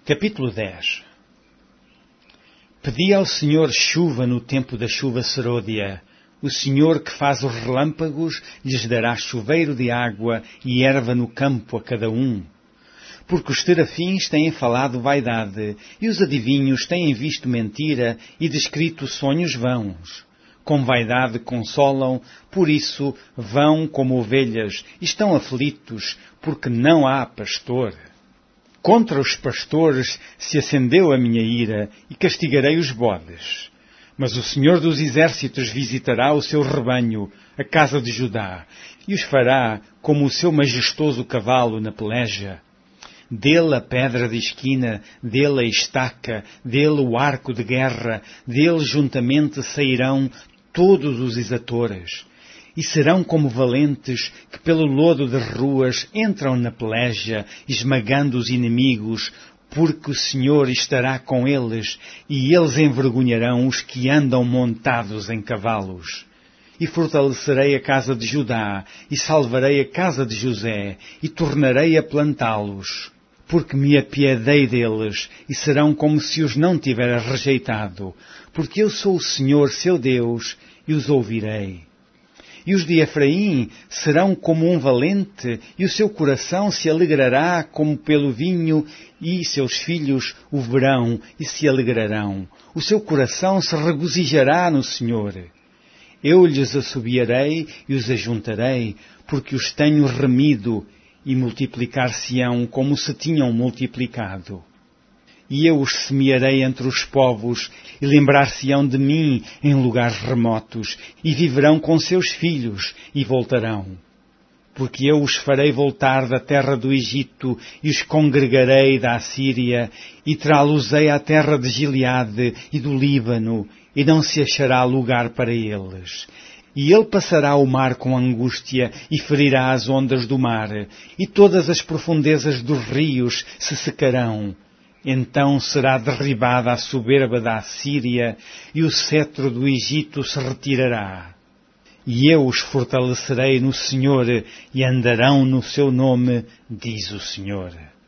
Capítulo 10. Pedi ao Senhor chuva no tempo da chuva serôdia. O Senhor que faz os relâmpagos lhes dará chuveiro de água e erva no campo a cada um. Porque os terafins têm falado vaidade, e os adivinhos têm visto mentira e descrito sonhos vãos. Com vaidade consolam, por isso vão como ovelhas, e estão aflitos, porque não há pastor. Contra os pastores se acendeu a minha ira, e castigarei os bodes. Mas o Senhor dos Exércitos visitará o seu rebanho, a casa de Judá, e os fará como o seu majestoso cavalo na peleja. Dele a pedra de esquina, dele a estaca, dele o arco de guerra, dele juntamente sairão todos os exatores. E serão como valentes que pelo lodo das ruas entram na peleja, esmagando os inimigos, porque o Senhor estará com eles, e eles envergonharão os que andam montados em cavalos. E fortalecerei a casa de Judá, e salvarei a casa de José, e tornarei a plantá-los. Porque me apiedei deles, e serão como se os não tivera rejeitado, porque eu sou o Senhor, seu Deus, e os ouvirei. E os de Efraim serão como um valente, e o seu coração se alegrará como pelo vinho, e seus filhos o verão e se alegrarão. O seu coração se regozijará no Senhor. Eu lhes assobiarei e os ajuntarei, porque os tenho remido, e multiplicar-se-ão como se tinham multiplicado. E eu os semearei entre os povos, e lembrar-se-ão de mim em lugares remotos, e viverão com seus filhos, e voltarão. Porque eu os farei voltar da terra do Egito, e os congregarei da Assíria, e trá-los-ei à terra de Gileade e do Líbano, e não se achará lugar para eles. E ele passará o mar com angústia, e ferirá as ondas do mar, e todas as profundezas dos rios se secarão. Então será derribada a soberba da Assíria, e o cetro do Egito se retirará. E eu os fortalecerei no Senhor, e andarão no seu nome, diz o Senhor.